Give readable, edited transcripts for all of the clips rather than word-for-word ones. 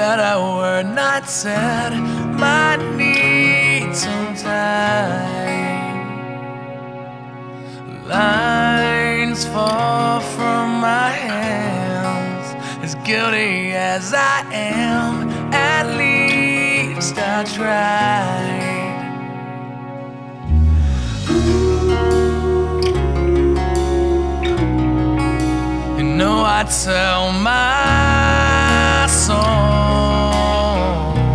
Without a word not said, might need some time. Lines fall from my hands. As guilty as I am, at least I tried. You know I tell my song,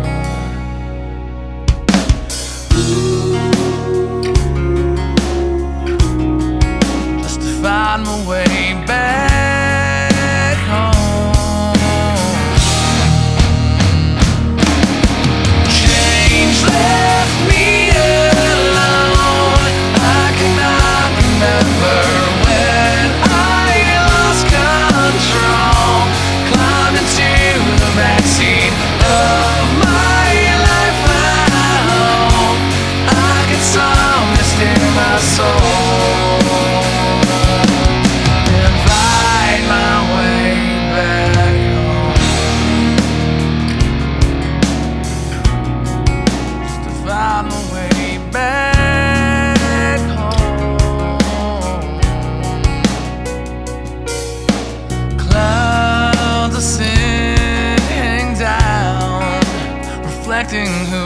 just to find my way back home. Change left me alone. I cannot remember when I lost control. Climbed into the backseat of my life. I hope I get some rest in my soul and find my way back home. Just to find my way back home. Clouds of sin hang down, reflecting who